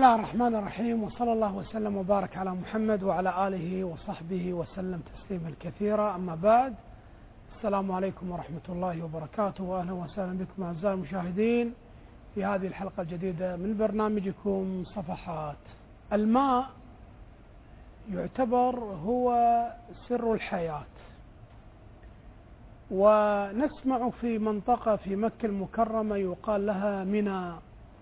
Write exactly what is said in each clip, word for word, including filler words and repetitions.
الله الرحمن الرحيم، وصلى الله وسلم وبارك على محمد وعلى آله وصحبه وسلم تسليما كثيرا. أما بعد، السلام عليكم ورحمة الله وبركاته، وأهلا وسهلا بكم أعزائي المشاهدين في هذه الحلقة الجديدة من برنامجكم صفحات. الماء يعتبر هو سر الحياة، ونسمع في منطقة في مكة المكرمة يقال لها منى،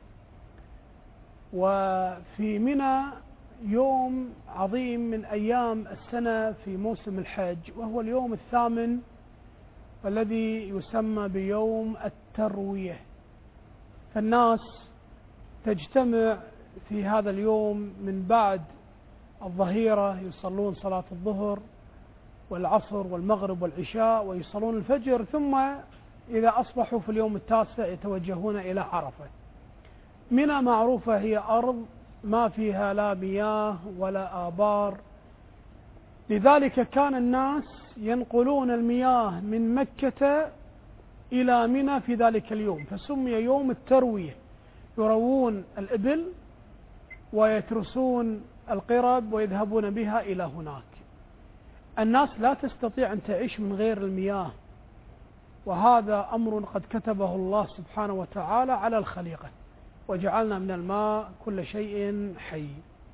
وفي منى يوم عظيم من أيام السنة في موسم الحج، وهو اليوم الثامن الذي يسمى بيوم التروية. فالناس تجتمع في هذا اليوم من بعد الظهيرة، يصلون صلاة الظهر والعصر والمغرب والعشاء ويصلون الفجر، ثم إذا أصبحوا في اليوم التاسع يتوجهون إلى عرفة. منى معروفة هي أرض ما فيها لا مياه ولا آبار، لذلك كان الناس ينقلون المياه من مكة إلى منى في ذلك اليوم، فسمي يوم التروية. يروون الإبل ويترسون القرب ويذهبون بها إلى هناك. الناس لا تستطيع أن تعيش من غير المياه، وهذا أمر قد كتبه الله سبحانه وتعالى على الخليقة، وجعلنا من الماء كل شيء حي.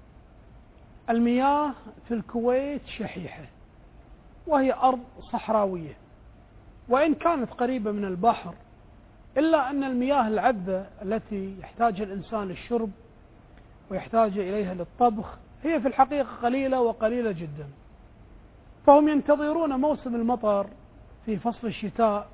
المياه في الكويت شحيحة، وهي أرض صحراوية، وإن كانت قريبة من البحر، إلا أن المياه العذبة التي يحتاجها الإنسان للشرب ويحتاج إليها للطبخ هي في الحقيقة قليلة وقليلة جدا. فهم ينتظرون موسم المطر في فصل الشتاء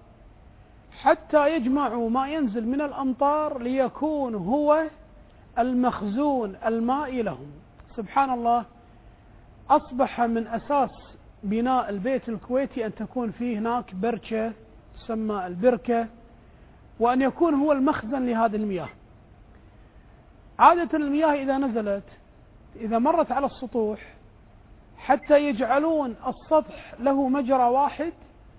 حتى يجمعوا ما ينزل من الأمطار ليكون هو المخزون المائي لهم. سبحان الله، أصبح من أساس بناء البيت الكويتي أن تكون فيه هناك بركة تسمى البركة، وأن يكون هو المخزن لهذه المياه. عادة المياه إذا نزلت، إذا مرت على السطوح، حتى يجعلون السطح له مجرى واحد،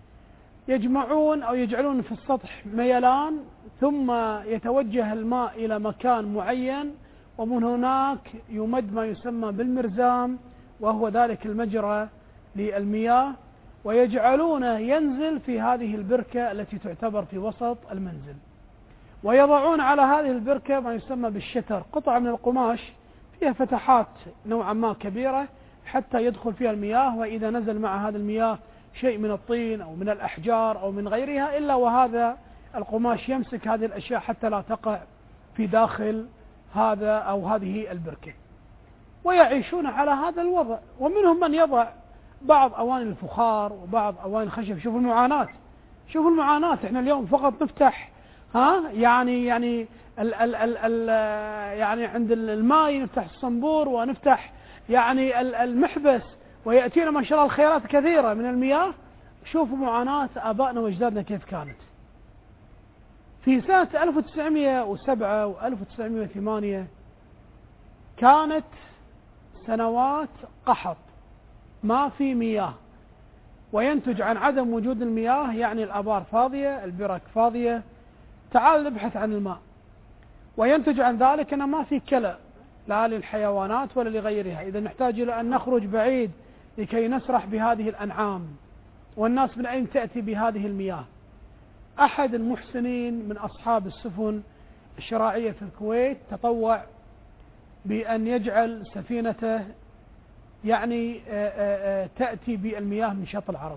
يجمعون أو يجعلون في السطح ميلان، ثم يتوجه الماء إلى مكان معين، ومن هناك يمد ما يسمى بالمرزام، وهو ذلك المجرى للمياه، ويجعلونه ينزل في هذه البركة التي تعتبر في وسط المنزل. ويضعون على هذه البركة ما يسمى بالشتر، قطعة من القماش فيها فتحات نوعا ما كبيرة حتى يدخل فيها المياه، وإذا نزل مع هذه المياه شيء من الطين أو من الأحجار أو من غيرها، إلا وهذا القماش يمسك هذه الأشياء حتى لا تقع في داخل هذا أو هذه البركة، ويعيشون على هذا الوضع. ومنهم من يضع بعض أواني الفخار وبعض أواني الخشب. شوفوا المعاناة، شوفوا المعاناة. إحنا اليوم فقط نفتح ها يعني يعني ال ال ال ال يعني عند الماء نفتح الصنبور ونفتح يعني المحبس، ويأتينا ما شاء الله الخيرات كثيرة من المياه. شوفوا معاناة آبائنا وأجدادنا كيف كانت. في سنة ألف وتسعمئة وسبعة وألف وتسعمئة وثمانية كانت سنوات قحط، ما في مياه، وينتج عن عدم وجود المياه يعني الآبار فاضية، البرك فاضية. تعال نبحث عن الماء، وينتج عن ذلك أن ما في كلى لا للحيوانات ولا لغيرها. إذا نحتاج إلى أن نخرج بعيد لكي نسرح بهذه الأنعام، والناس من أين تأتي بهذه المياه؟ أحد المحسنين من أصحاب السفن الشراعية في الكويت تطوع بأن يجعل سفينته يعني تأتي بالمياه من شط العرب.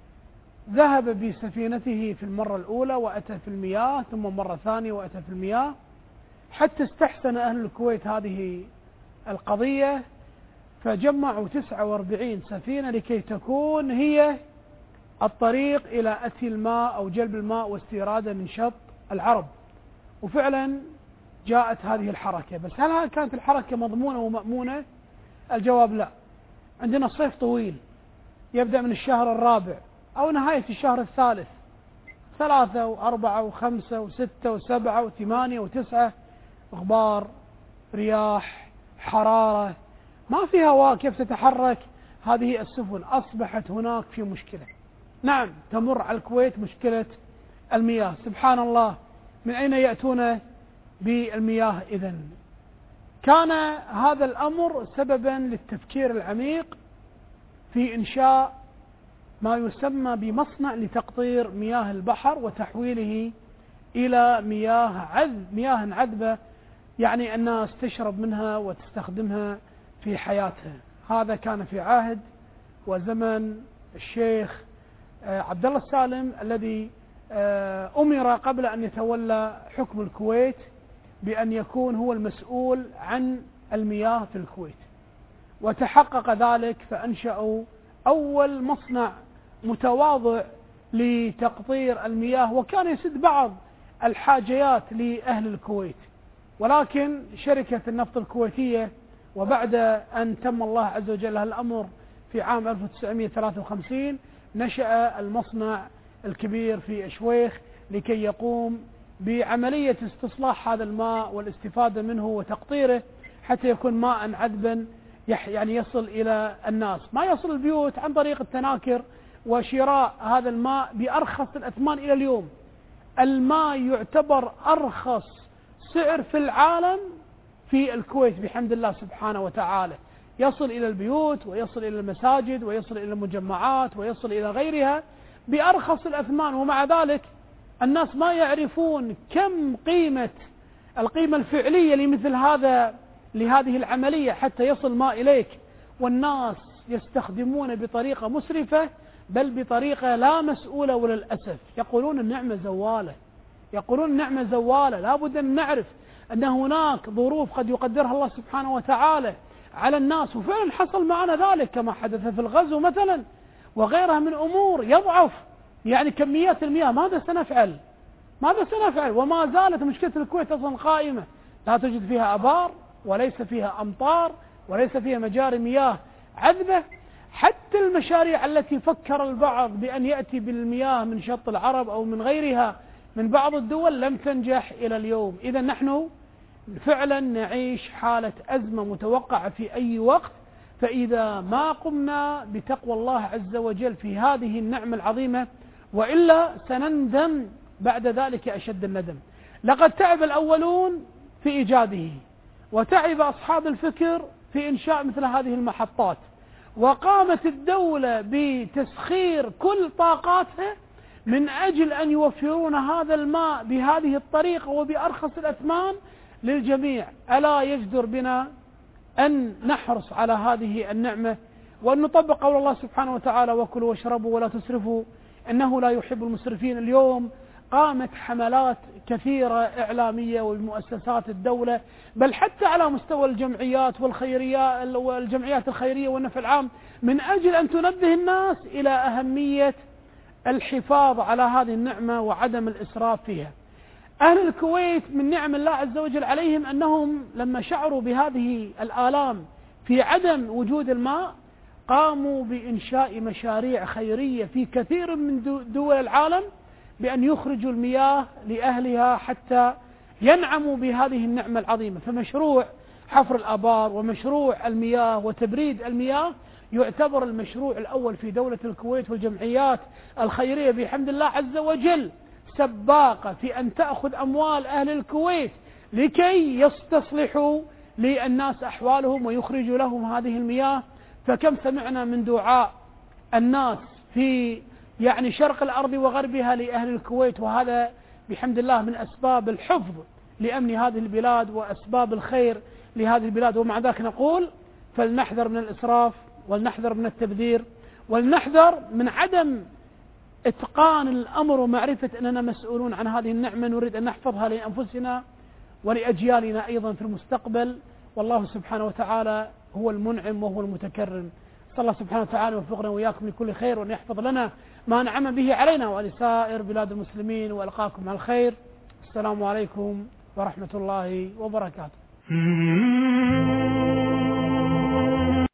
ذهب بسفينته في المرة الأولى وأتى في المياه، ثم مرة ثانية وأتى في المياه، حتى استحسن أهل الكويت هذه القضية، فجمعوا تسعة وأربعين سفينة لكي تكون هي الطريق إلى أتي الماء أو جلب الماء واستيراده من شط العرب. وفعلا جاءت هذه الحركة. بس هل كانت الحركة مضمونة ومأمونة؟ الجواب لا. عندنا صيف طويل يبدأ من الشهر الرابع أو نهاية الشهر الثالث، ثلاثة وأربعة وخمسة وستة وسبعة وثمانية وتسعة، غبار، رياح، حرارة، ما في هواء. كيف تتحرك هذه السفن؟ أصبحت هناك في مشكلة. نعم، تمر على الكويت مشكلة المياه. سبحان الله، من أين يأتون بالمياه إذن؟ كان هذا الأمر سببا للتفكير العميق في إنشاء ما يسمى بمصنع لتقطير مياه البحر وتحويله إلى مياه عذب مياه عذبة، يعني الناس تشرب منها وتستخدمها في حياتها. هذا كان في عهد وزمن الشيخ عبد الله السالم الذي أمر قبل أن يتولى حكم الكويت بأن يكون هو المسؤول عن المياه في الكويت، وتحقق ذلك فأنشأوا أول مصنع متواضع لتقطير المياه، وكان يسد بعض الحاجيات لأهل الكويت. ولكن شركة النفط الكويتية وبعد أن تم الله عز وجل الأمر في عام ألف وتسعمئة وثلاثة وخمسين نشأ المصنع الكبير في أشويخ لكي يقوم بعملية استصلاح هذا الماء والاستفادة منه وتقطيره حتى يكون ماء عذبا يعني يصل إلى الناس، ما يصل البيوت عن طريق التناكر وشراء هذا الماء بأرخص الأثمان. إلى اليوم الماء يعتبر أرخص سعر في العالم في الكويت بحمد الله سبحانه وتعالى، يصل إلى البيوت ويصل إلى المساجد ويصل إلى المجمعات ويصل إلى غيرها بأرخص الأثمان. ومع ذلك الناس ما يعرفون كم قيمة القيمة الفعلية لمثل هذا لهذه العملية حتى يصل ماء إليك، والناس يستخدمون بطريقة مسرفة بل بطريقة لا مسؤولة. وللأسف يقولون النعمة زوالة، يقولون النعمة زوالة. لا بد أن نعرف أن هناك ظروف قد يقدرها الله سبحانه وتعالى على الناس، وفعلا حصل معنا ذلك كما حدث في الغزو مثلا وغيرها من أمور. يضعف يعني كميات المياه، ماذا سنفعل؟ ماذا سنفعل؟ وما زالت مشكلة الكويت أصلا قائمة، لا توجد فيها أبار وليس فيها أمطار وليس فيها مجاري مياه عذبة. حتى المشاريع التي فكر البعض بأن يأتي بالمياه من شط العرب أو من غيرها من بعض الدول لم تنجح إلى اليوم. إذا نحن فعلا نعيش حالة أزمة متوقعة في أي وقت، فإذا ما قمنا بتقوى الله عز وجل في هذه النعمة العظيمة وإلا سنندم بعد ذلك أشد الندم. لقد تعب الأولون في إيجاده، وتعب أصحاب الفكر في إنشاء مثل هذه المحطات، وقامت الدولة بتسخير كل طاقاتها من أجل أن يوفرون هذا الماء بهذه الطريقة وبأرخص الأثمان للجميع. ألا يجدر بنا أن نحرص على هذه النعمة وأن نطبق قول الله سبحانه وتعالى: وكلوا واشربوا ولا تسرفوا إنه لا يحب المسرفين. اليوم قامت حملات كثيرة إعلامية ومؤسسات الدولة بل حتى على مستوى الجمعيات والخيريات والجمعيات الخيرية والنفع العام من أجل أن تنبه الناس إلى أهمية الحفاظ على هذه النعمة وعدم الإسراف فيها. أهل الكويت من نعم الله عز وجل عليهم أنهم لما شعروا بهذه الآلام في عدم وجود الماء قاموا بإنشاء مشاريع خيرية في كثير من دول العالم بأن يخرجوا المياه لأهلها حتى ينعموا بهذه النعمة العظيمة. فمشروع حفر الآبار ومشروع المياه وتبريد المياه يعتبر المشروع الأول في دولة الكويت، والجمعيات الخيرية بحمد الله عز وجل سباقة في أن تأخذ أموال أهل الكويت لكي يستصلحوا للناس أحوالهم ويخرجوا لهم هذه المياه. فكم سمعنا من دعاء الناس في يعني شرق الأرض وغربها لأهل الكويت، وهذا بحمد الله من أسباب الحفظ لأمن هذه البلاد وأسباب الخير لهذه البلاد. ومع ذلك نقول فلنحذر من الإسراف ولنحذر من التبذير ولنحذر من عدم إتقان الأمر ومعرفة أننا مسؤولون عن هذه النعمة، نريد أن نحفظها لأنفسنا ولأجيالنا أيضا في المستقبل. والله سبحانه وتعالى هو المنعم وهو المتكرم. صلى الله سبحانه وتعالى وفقنا وإياكم لكل خير، وأن يحفظ لنا ما نعم به علينا ولسائر بلاد المسلمين، وألقاكم على الخير. السلام عليكم ورحمة الله وبركاته.